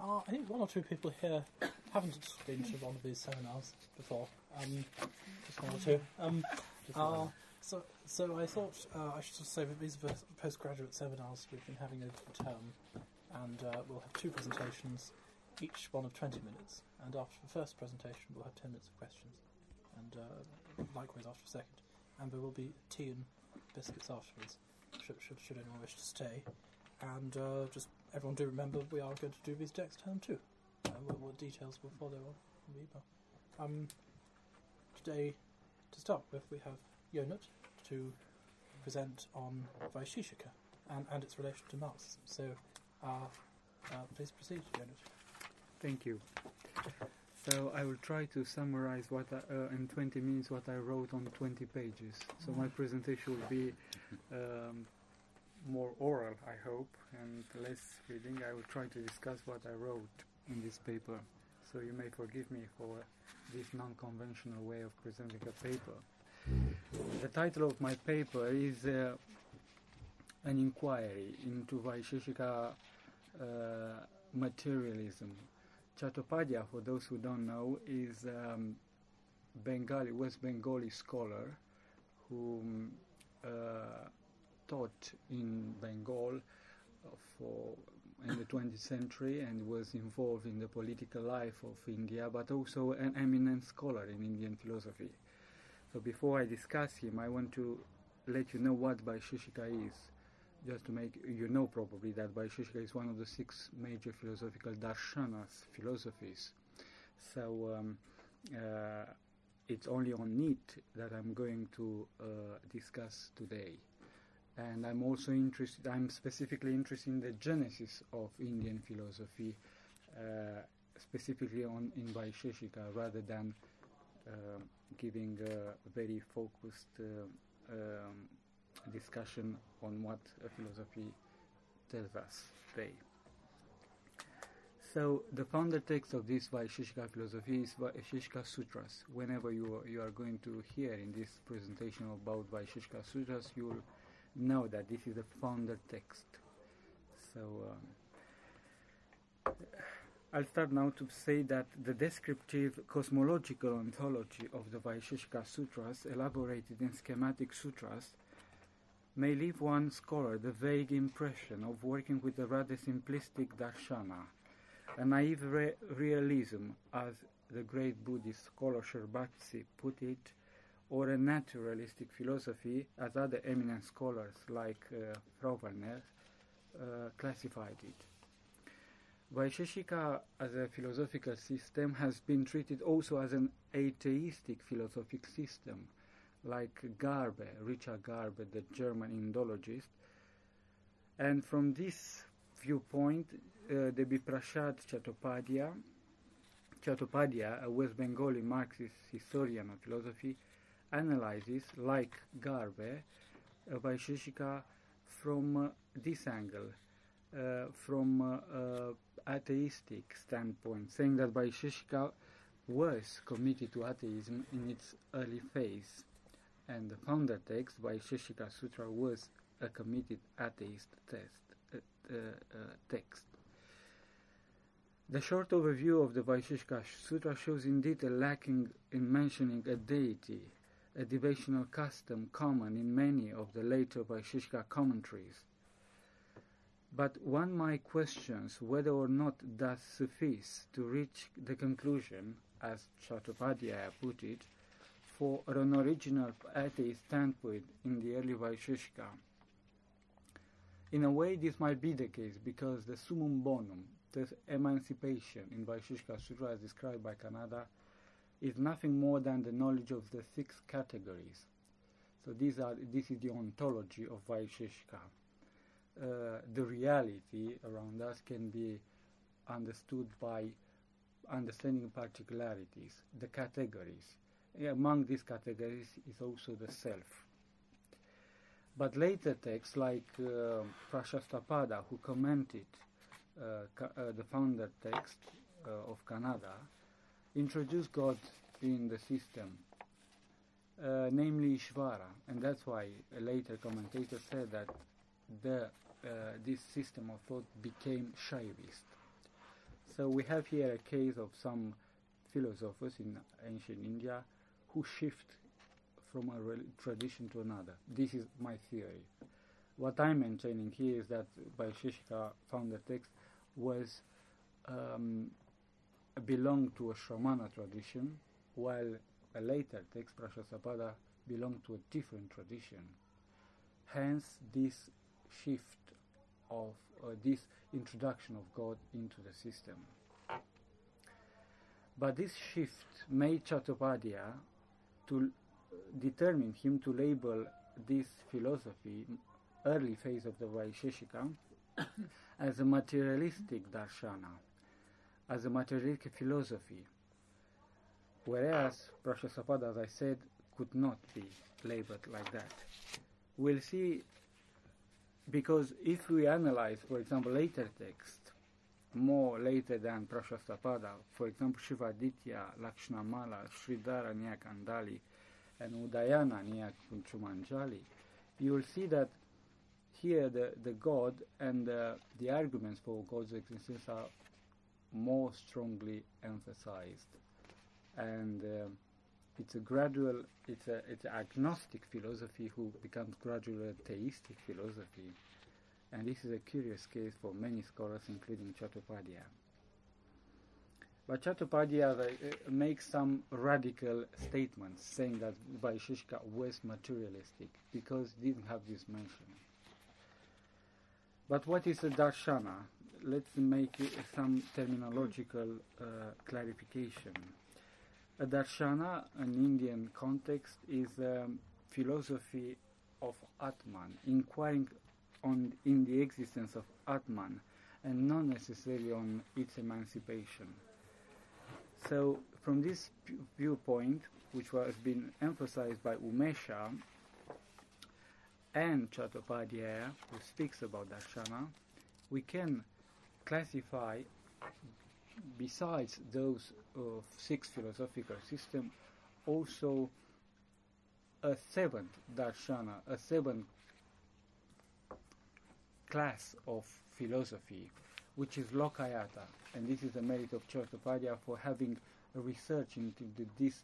I think one or two people here haven't been to one of these seminars before. Just one or two. So I thought I should just say that these are the postgraduate seminars we've been having over the term, and we'll have two presentations, each one of 20 minutes, and after the first presentation we'll have 10 minutes of questions, and likewise after the second, and there will be tea and biscuits afterwards, should anyone wish to stay. And just everyone do remember we are going to do these next term too. What details will follow on the email. Today, to start with, we have Yonut to present on Vaisheshika and its relation to Marxism. So, please proceed, Yonut. Thank you. So I will try to summarize what in 20 minutes what I wrote on 20 pages. So my presentation will be more oral, I hope, and less reading. I will try to discuss what I wrote in this paper. So you may forgive me for this non-conventional way of presenting a paper. The title of my paper is an inquiry into Vaisheshika materialism. Chattopadhyay, for those who don't know, is West Bengali scholar who taught in Bengal in the 20th century and was involved in the political life of India, but also an eminent scholar in Indian philosophy. So before I discuss him, I want to let you know what Vaisheshika is. Just to make you know probably that Vaisheshika is one of the 6 major philosophical darshanas, philosophies. So it's only on it that I'm going to discuss today. And I'm specifically interested in the genesis of Indian philosophy, specifically in Vaisheshika, rather than giving a very focused discussion on what a philosophy tells us today. So the founder text of this Vaisheshika philosophy is Vaisheshika Sutras. Whenever you are going to hear in this presentation about Vaisheshika Sutras, you will know that this is the founder text. So I'll start now to say that the descriptive cosmological ontology of the Vaisheshika Sutras, elaborated in schematic sutras, may leave one scholar the vague impression of working with a rather simplistic darshana, a naive realism, as the great Buddhist scholar Sherbatsi put it, or a naturalistic philosophy, as other eminent scholars like Frauwallner classified it. Vaisheshika as a philosophical system has been treated also as an atheistic philosophic system, like Garbe, Richard Garbe, the German Indologist. And from this viewpoint, the Biprashad Chattopadhyay, a West Bengali Marxist historian of philosophy, analyzes, like Garbe, Vaisheshika from this angle, from atheistic standpoint, saying that Vaisheshika was committed to atheism in its early phase, and the founder text, Vaisheshika Sutra, was a committed atheist text. The short overview of the Vaisheshika Sutra shows indeed a lacking in mentioning a deity, a devotional custom common in many of the later Vaisheshika commentaries. But one might question whether or not does suffice to reach the conclusion, as Chattopadhyay put it, for an original atheist standpoint in the early Vaisheshika. In a way, this might be the case because the summum bonum, the emancipation in Vaisheshika Sutra as described by Kanada, is nothing more than the knowledge of the 6 categories. So this is the ontology of Vaisheshika. The reality around us can be understood by understanding particularities, the categories. Among these categories is also the self. But later texts like Prashastapada, who commented the founder text of Kannada, introduced God in the system, namely Ishvara, and that's why a later commentator said that this system of thought became Shaivist. So we have here a case of some philosophers in ancient India who shift from a tradition to another. This is my theory. What I'm maintaining here is that Vaisheshika founder text was belonged to a Shramana tradition, while a later text, Prashasapada, belonged to a different tradition. Hence, this shift of this introduction of God into the system. But this shift made Chattopadhyaya to determine him to label this philosophy, early phase of the Vaisheshika, as a materialistic darshana, as a materialistic philosophy, whereas Prashasapada, as I said, could not be labeled like that. We'll see, because if we analyze, for example, later text, more later than Prashasapada, for example, Shivaditya, Lakshnamala, Sridhara Nyakandali, and Udayana Nyakunchumanjali, you will see that here the God and the arguments for God's existence are more strongly emphasized. And it's a gradual, it's an agnostic philosophy who becomes gradually a theistic philosophy. And this is a curious case for many scholars, including Chattopadhyaya. But Chattopadhyaya makes some radical statements, saying that Vaisheshika was materialistic, because it didn't have this mention. But what is a darshana? Let's make some terminological clarification. A darshana, an Indian context, is a philosophy of Atman, inquiring in the existence of Atman, and not necessarily on its emancipation. So, from this viewpoint, which has been emphasized by Umesha and Chattopadhyaya, who speaks about darshana, we can classify, besides those 6 philosophical systems, also a 7th darshana, a 7th class of philosophy, which is Lokayata. And this is the merit of Chattopadhyaya for having a research into this,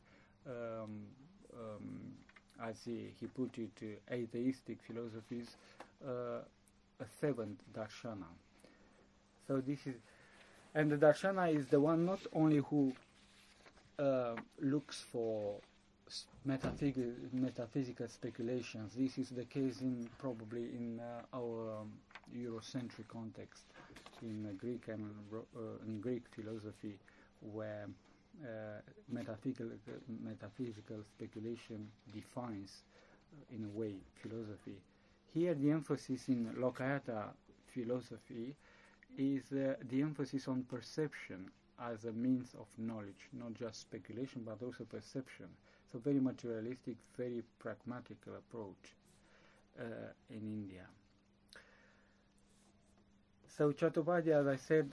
as he put it, atheistic philosophies, a 7th darshana. So this is, and the darshana is the one not only who looks for metaphysical speculations. This is the case probably in our Eurocentric context, in Greek and in Greek philosophy, where metaphysical speculation defines, in a way, philosophy. Here, the emphasis in Lokayata philosophy is the emphasis on perception as a means of knowledge, not just speculation, but also perception. So very materialistic, very pragmatical approach in India. So Chattopadhyaya, as I said,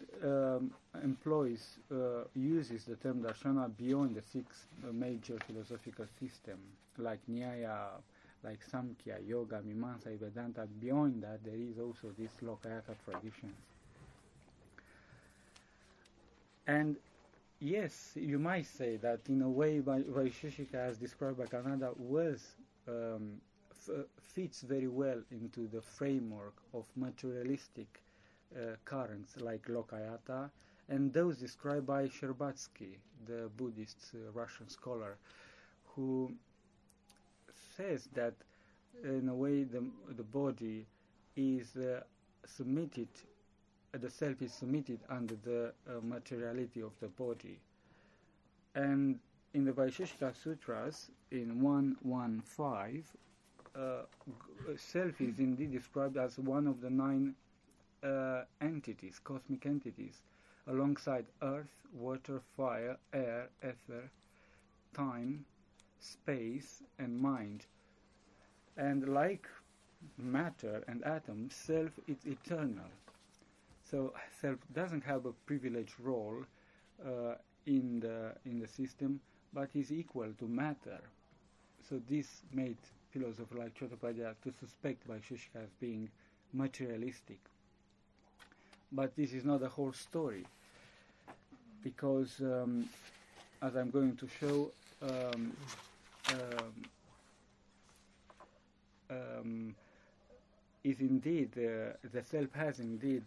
uses the term darshana beyond the 6 major philosophical systems, like Nyaya, like Samkhya, Yoga, Mimamsa, Vedanta. Beyond that, there is also this Lokayata tradition. And yes, you might say that in a way Vaisheshika, as described by Kanada, fits very well into the framework of materialistic currents like Lokayata, and those described by Sherbatsky, the Buddhist Russian scholar, who says that in a way the body is submitted, the self is submitted under the materiality of the body. And in the Vaisheshika Sutras, in 115, self is indeed described as one of the 9 entities, cosmic entities, alongside earth, water, fire, air, ether, time, space, and mind. And like matter and atoms, self is eternal. So self doesn't have a privileged role in the system, but is equal to matter. So this made philosophers like Chattopadhyaya to suspect Vaisheshika as being materialistic. But this is not the whole story. because, as I'm going to show, is indeed the self has indeed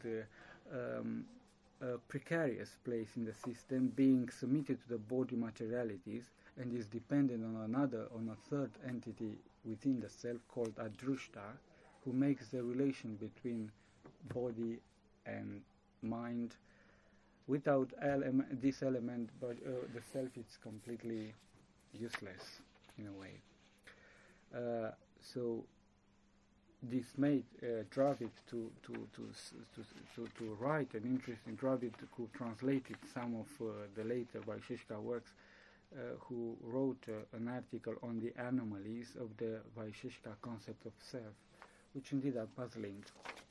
a precarious place in the system, being submitted to the body materialities, and is dependent on a third entity within the self called Adrushta, who makes the relation between body and mind. Without this element, but the self is completely useless in a way. So this made Dravid to write an interesting. Dravid, who translated some of the later Vaisheshika works, who wrote an article on the anomalies of the Vaisheshika concept of self, which indeed are puzzling.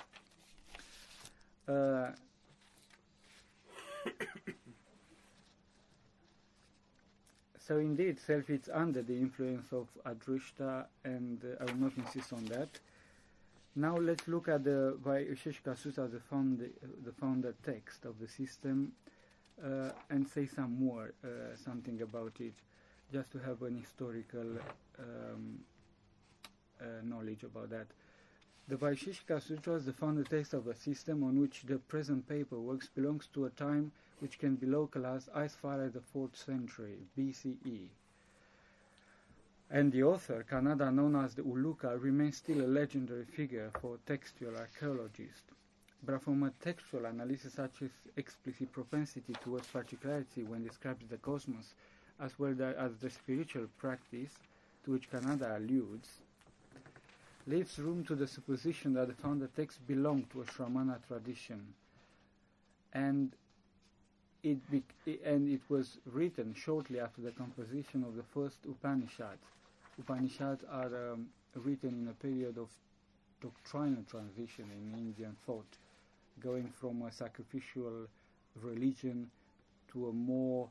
So indeed, self is under the influence of Adrushta, and I will not insist on that. Now let's look at the Vaisheshika Sutta, the founder text of the system, and say something about it, just to have an historical knowledge about that. The Vaisheshika Sutras, the founder text of a system on which the present paperwork belongs to a time which can be localized as far as the 4th century BCE. And the author, Kanada, known as the Uluka, remains still a legendary figure for textual archaeologists. But from a textual analysis such as explicit propensity towards particularity when describes the cosmos, as well as the spiritual practice to which Kanada alludes, leaves room to the supposition that the founder text belonged to a Shramana tradition, and it was written shortly after the composition of the first Upanishads. Upanishads are written in a period of doctrinal transition in Indian thought, going from a sacrificial religion to a more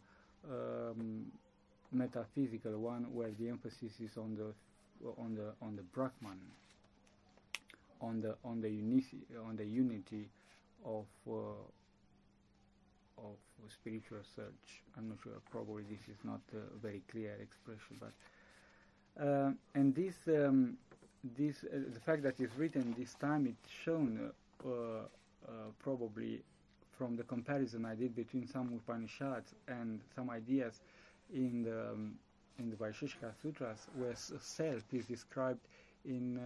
metaphysical one, where the emphasis is on the Brahman, on the unity of spiritual search. I'm not sure. Probably this is not a very clear expression, but and this the fact that it's written this time, it's shown probably from the comparison I did between some Upanishads and some ideas in the Vaisheshika Sutras, where self is described in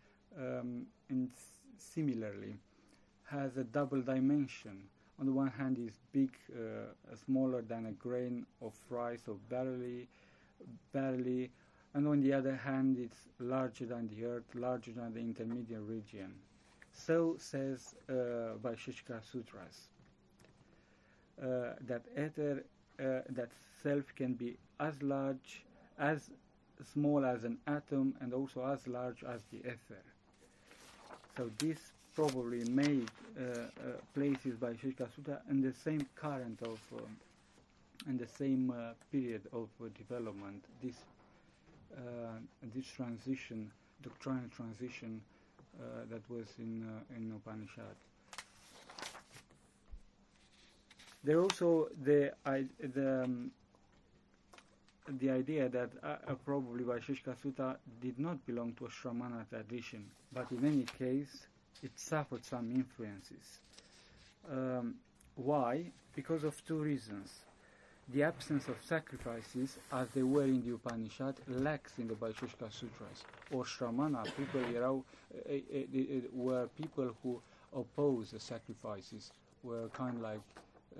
similarly, has a double dimension. On the one hand, is big, smaller than a grain of rice or barley, and on the other hand, it's larger than the earth, larger than the intermediate region. So says Vaisheshika Sutras, that self can be as large, as small as an atom, and also as large as the ether. So this probably made places Vaisheshika Sutta in the same current of, in the same period of development. This transition, doctrinal transition, that was in Upanishad. There also the idea that probably Vaisheshika Sutta did not belong to a Shramana tradition, but in any case it suffered some influences. Why? Because of two reasons. The absence of sacrifices, as they were in the Upanishad, lacks in the Vaisheshika Sutras. Or Shramana, people were people who oppose the sacrifices, were kind of like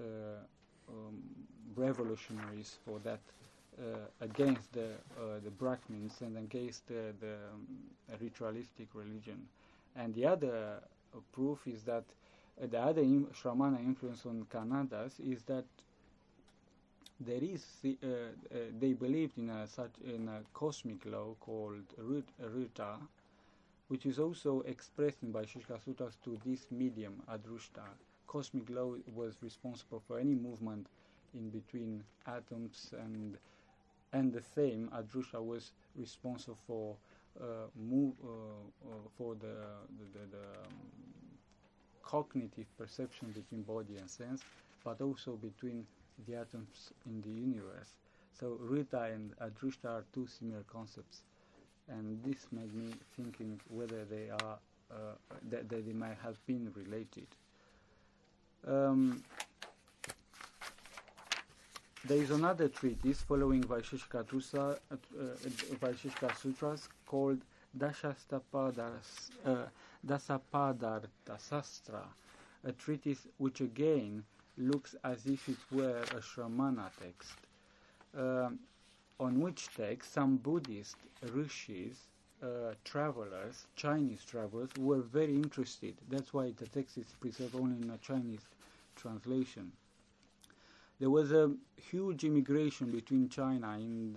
revolutionaries for that, against the Brahmins and against the ritualistic religion. And the other proof is that the other Shramana influence on Kannadas is that there is they believed in a cosmic law called Rita, which is also expressed in Vaisheshika Sutras to this medium Adrushta. Cosmic law was responsible for any movement in between atoms, and the same Adrushta was responsible for the cognitive perception between body and sense, but also between the atoms in the universe. So Rita and Adrushta are two similar concepts, and this made me thinking whether they are that they might have been related. There is another treatise following Vaisheshika Sutras called Dasapadartha Sastra, a treatise which again looks as if it were a Shramana text, on which text some Buddhist rishis, travelers, Chinese travelers, were very interested. That's why the text is preserved only in a Chinese translation. There was a huge immigration between China in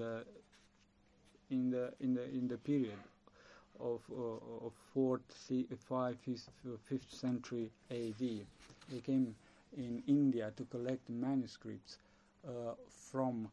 the period of 4th, 5th century A.D. They came in India to collect manuscripts from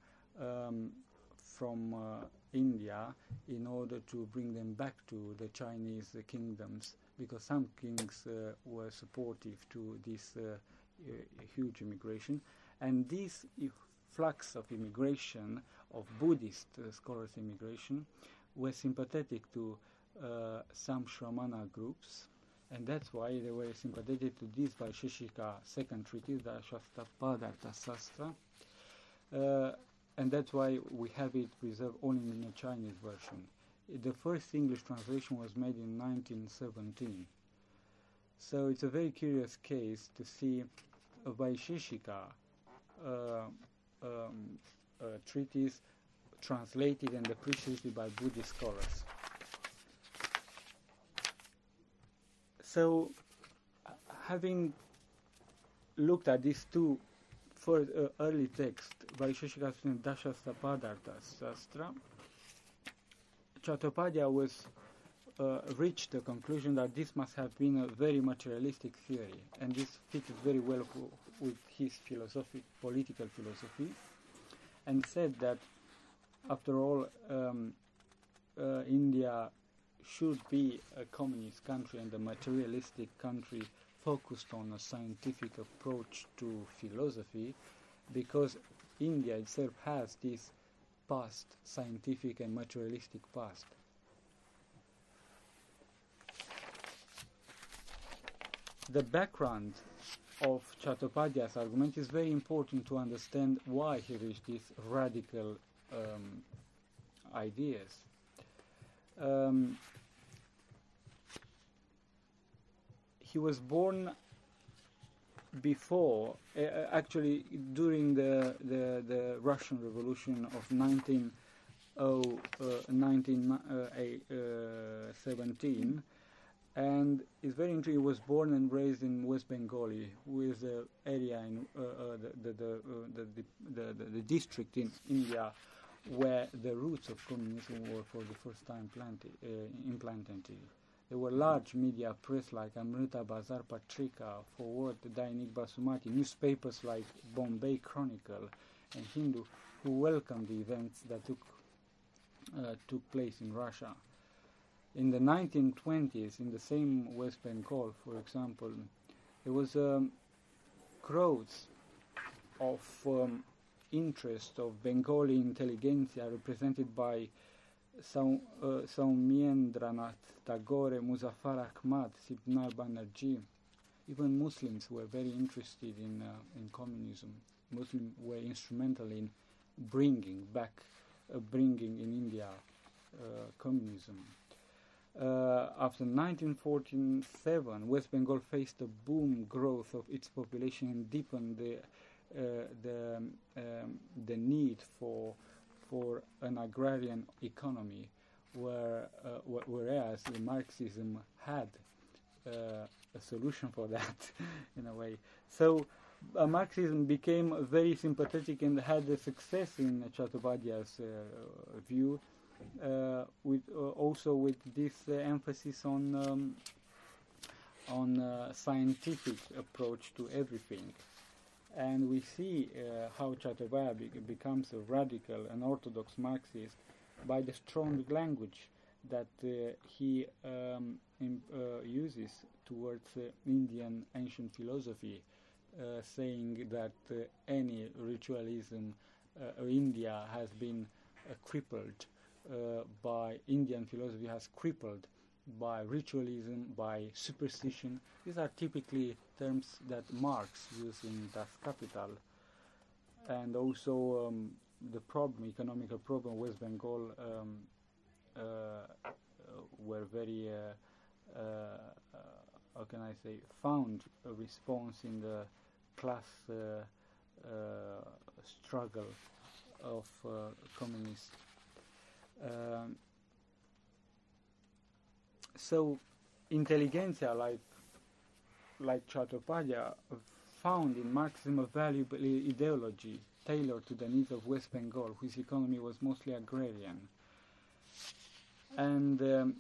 India in order to bring them back to the Chinese kingdoms, because some kings were supportive to this huge immigration. And this flux of immigration, of Buddhist scholars' immigration, were sympathetic to some Shramana groups, and that's why they were sympathetic to this Vaisheshika second treatise, the Dasapadartha Sastra, and that's why we have it preserved only in a Chinese version. The first English translation was made in 1917. So it's a very curious case to see a Vaisheshika treatise translated and appreciated by Buddhist scholars. So, having looked at these two early texts, Vaisheshika and Dasapadartha Sastra, Chattopadhyaya was reached the conclusion that this must have been a very materialistic theory, and this fitted very well with his political philosophy, and said that after all, India should be a communist country and a materialistic country focused on a scientific approach to philosophy, because India itself has this past, scientific and materialistic past. The background of Chattopadhyaya's argument is very important to understand why he reached these radical ideas. He was born before, actually during the Russian Revolution of 1917, and it's very interesting. He was born and raised in West Bengali, who is the area in the district in India where the roots of communism were for the first time implanted. There were large media press like Amrita Bazar Patrika, Forward, Dainik Basumati, newspapers like Bombay Chronicle and Hindu, who welcomed the events that took place in Russia. In the 1920s, in the same West Bengal, for example, there was crowds of interest of Bengali intelligentsia represented by Saumyendranath Tagore, Muzaffar Ahmad, Sibnar Banerjee. Even Muslims were very interested in communism. Muslims were instrumental in bringing in India communism. After 1947, West Bengal faced a boom growth of its population and deepened the need for an agrarian economy, whereas Marxism had a solution for that in a way. So Marxism became very sympathetic and had a success in Chattopadhyaya's view, also with this emphasis on scientific approach to everything. And we see how Chattopadhyaya becomes a radical and orthodox Marxist by the strong language that he uses towards Indian ancient philosophy, saying that any ritualism India has been crippled by Indian philosophy has crippled by ritualism, by superstition. These are typically terms that Marx used in Das Kapital. And also the problem, economical problem, West Bengal were very, how can I say, found a response in the class struggle of communists. So intelligentsia, like Chattopadhyay, found in Marxism a valuable ideology tailored to the needs of West Bengal, whose economy was mostly agrarian. And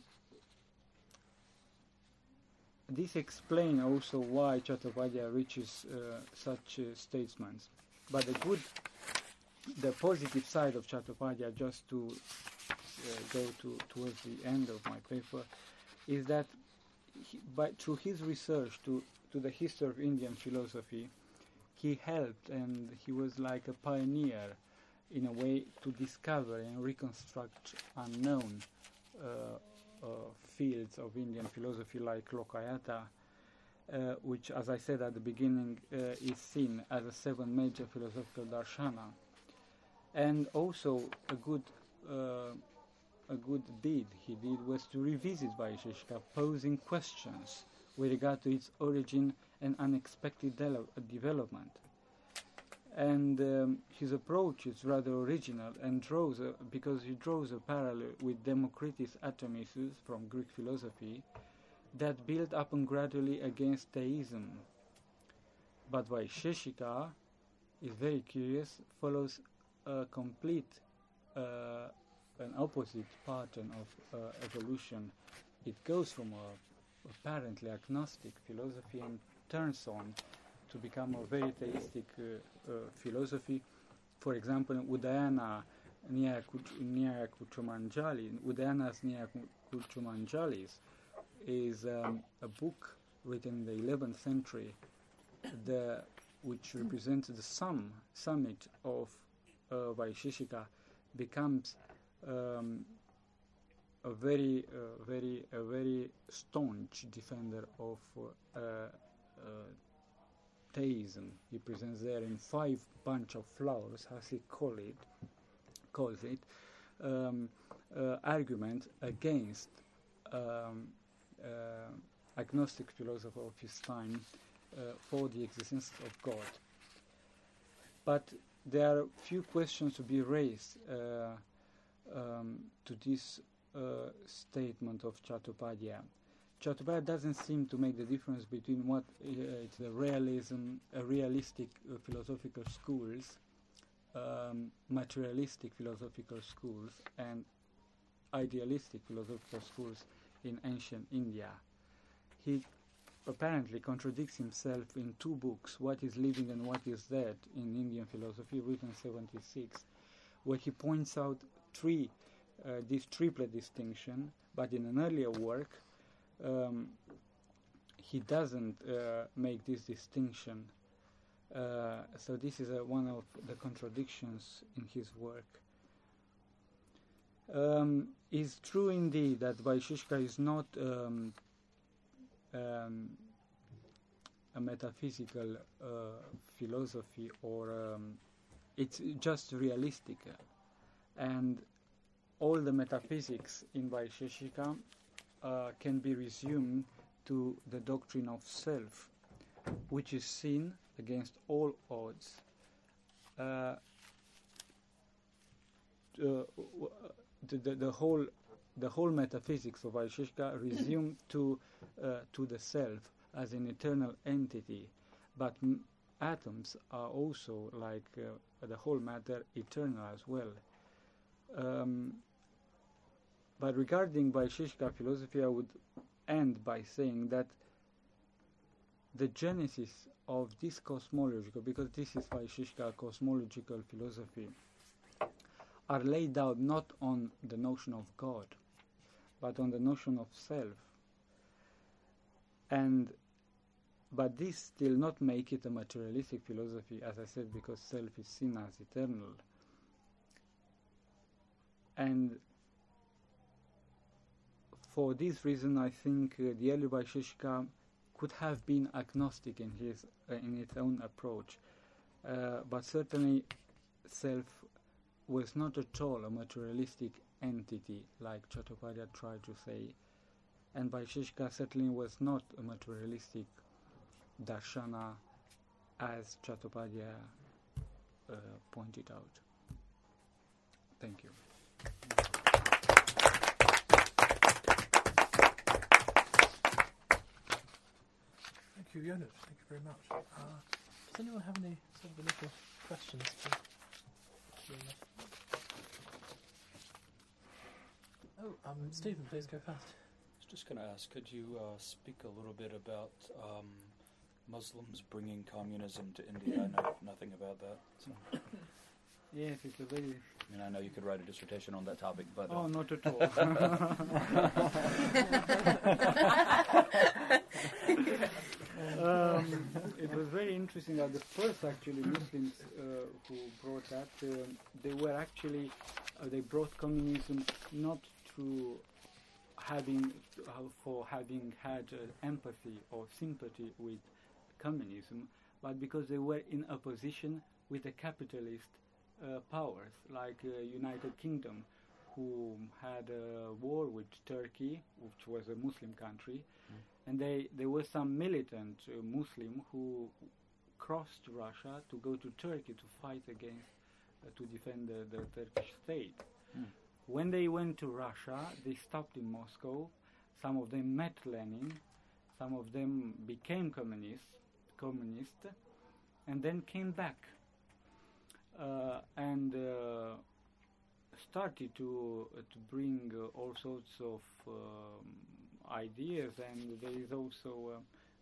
this explains also why Chattopadhyay reaches such statesmen. But the positive side of Chattopadhyay, just to go towards the end of my paper, is that through his research to the history of Indian philosophy, he helped, and he was like a pioneer in a way to discover and reconstruct unknown fields of Indian philosophy like Lokayata, which, as I said at the beginning, is seen as a seven major philosophical darshana. And also a good deed he did was to revisit Vaisheshika, posing questions with regard to its origin and unexpected development. And his approach is rather original and because he draws a parallel with Democritus Atomissus from Greek philosophy that built up and gradually against theism. But Vaisheshika is very curious, follows a complete an opposite pattern of evolution. It goes from a apparently agnostic philosophy and turns on to become a very theistic philosophy. For example, Udayana Nyaya Kuchumanjali, Udayana's Nyaya Kuchumanjalis is a book written in the 11th century which represents the summit of Vaisheshika, becomes a very staunch defender of theism. He presents there in 5 bunch of flowers, as he calls it, argument against agnostic philosopher of his time for the existence of God. But there are few questions to be raised to this statement of Chattopadhyay. Chattopadhyay doesn't seem to make the difference between what it's a realistic philosophical schools, materialistic philosophical schools, and idealistic philosophical schools in ancient India. He apparently contradicts himself in 2 books, What is Living and What is Dead in Indian Philosophy, written in 76, where he points out this triplet distinction, but in an earlier work he doesn't make this distinction. So this is one of the contradictions in his work. It's true indeed that Vaisheshika is not a metaphysical philosophy, or it's just realistic, and all the metaphysics in Vaisheshika can be resumed to the doctrine of self, which is seen against all odds. The whole metaphysics of Vaisheshika resume to the self as an eternal entity, but atoms are also, like the whole matter, eternal as well. But regarding Vaisheshika philosophy, I would end by saying that the genesis of this cosmological, because this is Vaisheshika cosmological philosophy, are laid out not on the notion of God, but on the notion of self. And But this still not make it a materialistic philosophy, as I said, because self is seen as eternal. And for this reason, I think the early Vaisheshika could have been agnostic in its own approach, but certainly self was not at all a materialistic entity, like Chattopadhyaya tried to say, and Vaisheshika certainly was not a materialistic darshana, as Chattopadhyaya pointed out. Thank you. Thank you, Jonas. Thank you very much. Does anyone have any sort of initial questions for Jonas? Stephen, please go first. I was just going to ask, could you speak a little bit about Muslims bringing communism to India? I know nothing about that. So. Yes, it's a very... I mean, I know you could write a dissertation on that topic, but... Oh, not at all. It was very interesting that the first actually Muslims who brought that, they were actually, they brought communism not through having had empathy or sympathy with communism, but because they were in opposition with the capitalist powers, like United Kingdom, who had a war with Turkey, which was a Muslim country, and there were some militant Muslim who crossed Russia to go to Turkey to fight against, to defend the Turkish state. When they went to Russia, they stopped in Moscow. Some of them met Lenin, some of them became communist, and then came back and started to bring all sorts of ideas. And there is also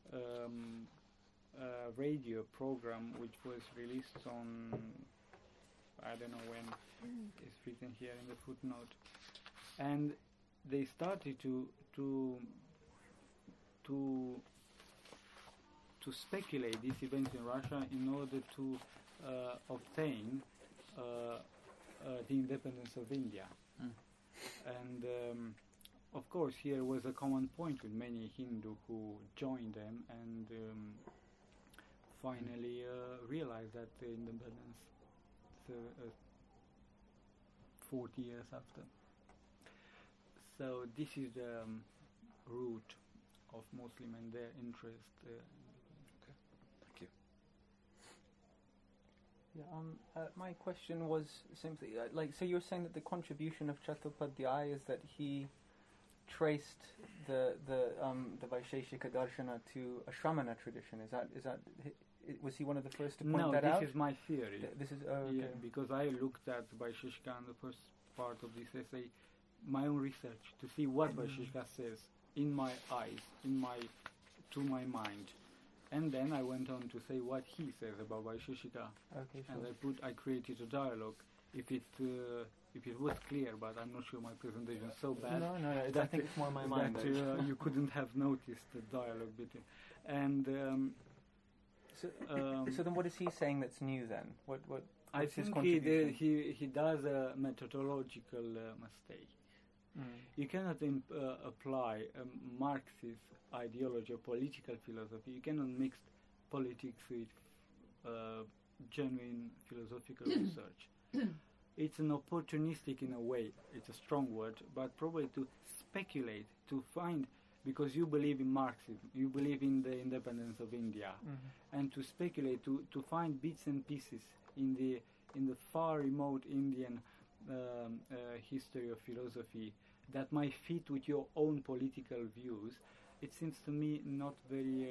a radio program which was released on, I don't know when, it's written here in the footnote, and they started to speculate these events in Russia in order to obtain the independence of India. And of course here was a common point with many Hindu who joined them and finally realized that the independence 40 years after. So this is the root of Muslim and their interest. Okay, thank you. Yeah, my question was simply, so you're saying that the contribution of Chattopadhyaya is that he traced the Vaisheshika Darshana to a Shramana tradition. Is that was he one of the first to point that out? No, this is my theory. This is okay. Yeah, because I looked at Vaisheshika in the first part of this essay, my own research, to see what Vaisheshika says in my eyes, to my mind, and then I went on to say what he says about Vaisheshika. Okay, sure. And I created a dialogue. If it was clear, but I'm not sure my presentation is so bad. No, I think it's more my mind. That you couldn't have noticed the dialogue between. And so then, what is he saying that's new then? What? I think he does a methodological mistake. You cannot apply a Marxist ideology or political philosophy. You cannot mix politics with genuine philosophical research. It's an opportunistic in a way. It's a strong word, but probably to speculate, to find, because you believe in Marxism, you believe in the independence of India, and to speculate, to find bits and pieces in the far remote Indian history of philosophy that might fit with your own political views. It seems to me not very.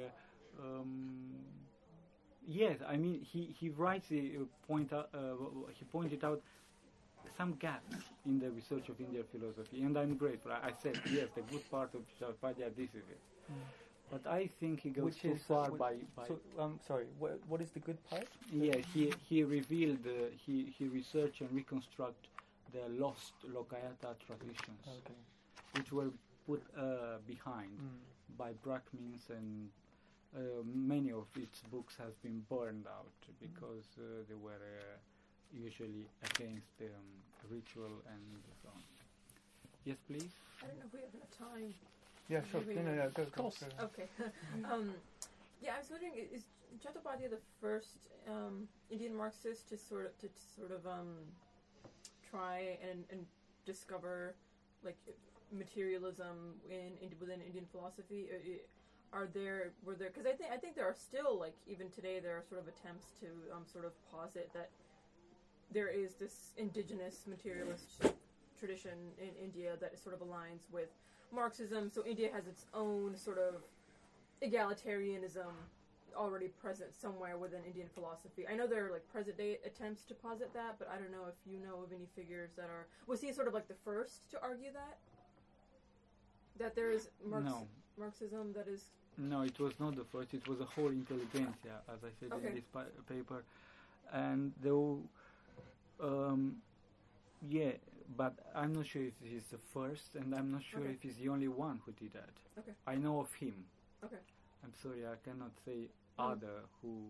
Yes, I mean he writes he pointed out some gaps in the research of Indian philosophy, and I'm grateful. I said yes, the good part of Chattopadhyaya, this is it. But I think he goes too far by. So, sorry, what is the good part? Yeah, he revealed, he researched and reconstruct the lost Lokayata traditions, which were put behind by Brahmins and many of its books have been burned out because they were usually against ritual and so on. Yes, please. I don't know if we have enough time. Yeah, sure. Maybe- No, go. Of course. go. Okay. Yeah, I was wondering, is Chattopadhyay the first Indian Marxist to sort of try and discover like materialism within Indian philosophy? Were there? Because I think there are still, like, even today there are sort of attempts to sort of posit that there is this indigenous materialist tradition in India that sort of aligns with Marxism. So India has its own sort of egalitarianism already present somewhere within Indian philosophy. I know there are like present day attempts to posit that, but I don't know if you know of any figures that are. Was he sort of like the first to argue that there is No. Marxism that is? No, it was not the first. It was a whole intelligentsia, as I said Okay. in this paper, and though, yeah, but I'm not sure if he's the first, and I'm not sure Okay. if he's the only one who did that. Okay. I know of him. Okay. I'm sorry, I cannot say other who.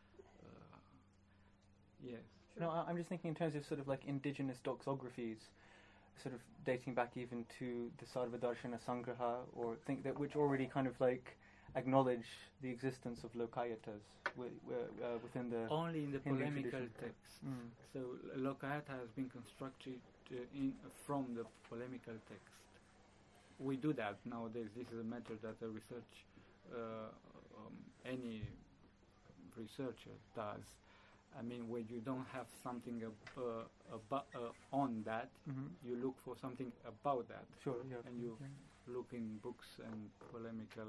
Yes. No, I'm just thinking in terms of sort of like indigenous doxographies, sort of dating back even to the Sarva Darshana Sangraha, or think that which already kind of like acknowledge the existence of lokayatas within the. Only in the Hindu polemical tradition. text. Mm. So Lokayata has been constructed from the polemical text. We do that nowadays. This is a method that a research, any researcher does. I mean, when you don't have something on that, Mm-hmm. you look for something about that, Sure. Yeah. and you Yeah. look in books and polemical,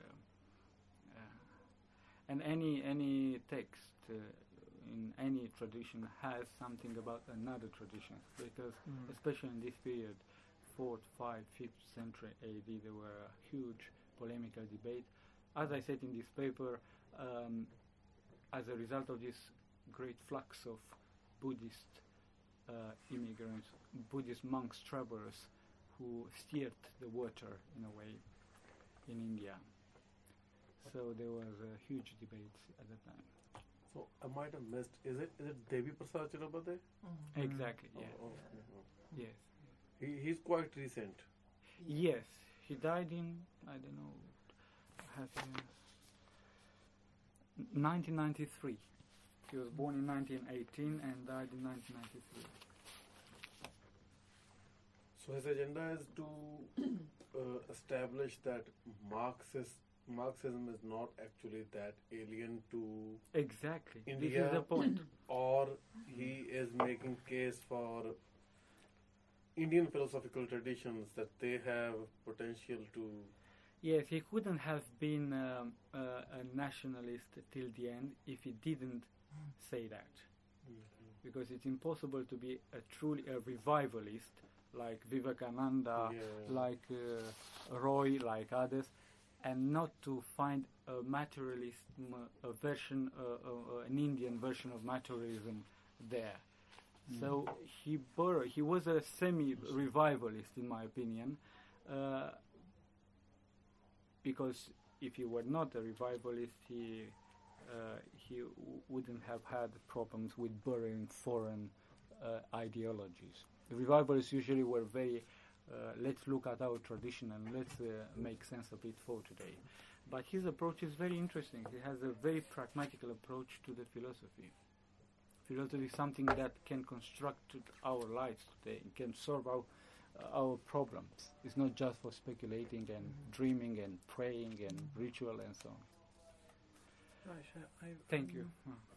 and any text in any tradition has something about another tradition, because Mm. especially in this period, 4th, 5th, 5th century AD, there were a huge polemical debate. As I said in this paper, as a result of this great flux of Buddhist immigrants, Buddhist monks, travelers, who steered the water in a way in India. So there was a huge debate at the time. So I might have missed. Is it Devi Prasad Chittopadhyay? Exactly. Oh, Yeah. okay. Oh. Yes. He's quite recent. Yes. He died in, I don't know, 1993. He was born in 1918 and died in 1993. So his agenda is to establish that Marxism is not actually that alien to, Exactly. This India. is the point. or he is making case for Indian philosophical traditions that they have potential to. Yes, he couldn't have been a nationalist till the end if he didn't say that. Because it's impossible to be truly a revivalist like Vivekananda, Yeah. like Roy, like others, and not to find a materialist a version, an Indian version of materialism there. So he was a semi-revivalist, in my opinion, because if he were not a revivalist, he wouldn't have had problems with borrowing foreign ideologies. The revivalists usually were very, let's look at our tradition and let's make sense of it for today. But his approach is very interesting. He has a very pragmatical approach to the philosophy. Philosophy is something that can construct our lives today, it can solve our problems. It's not just for speculating and dreaming and praying and ritual and so on. Right, Thank you.